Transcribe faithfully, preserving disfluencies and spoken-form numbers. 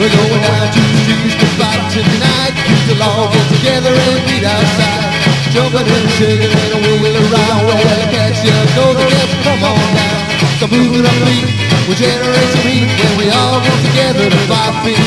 We're going down to the streets to fight tonight. We'll all get together and meet outside. Jumping and shaking and wheeling around. Well, catch you, go the guests, come on down. So moving our feet, we'll generate some heat when we all get together to fight feet.